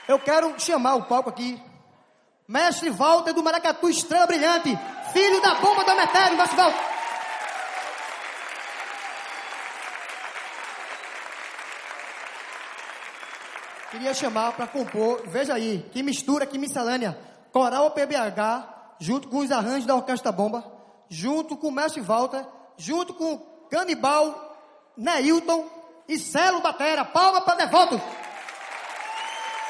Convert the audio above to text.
Eu quero chamar o palco aqui. Mestre Walter do Maracatu, Estrela Brilhante. Filho da bomba do Emetério, Mestre Walter. Queria chamar para compor, veja aí, que mistura, que miscelânea. Coral PBH, junto com os arranjos da Orquestra Bomba, junto com o Mestre Walter, junto com Canibal, Neilton e Celo Batera. Palma para Devoto.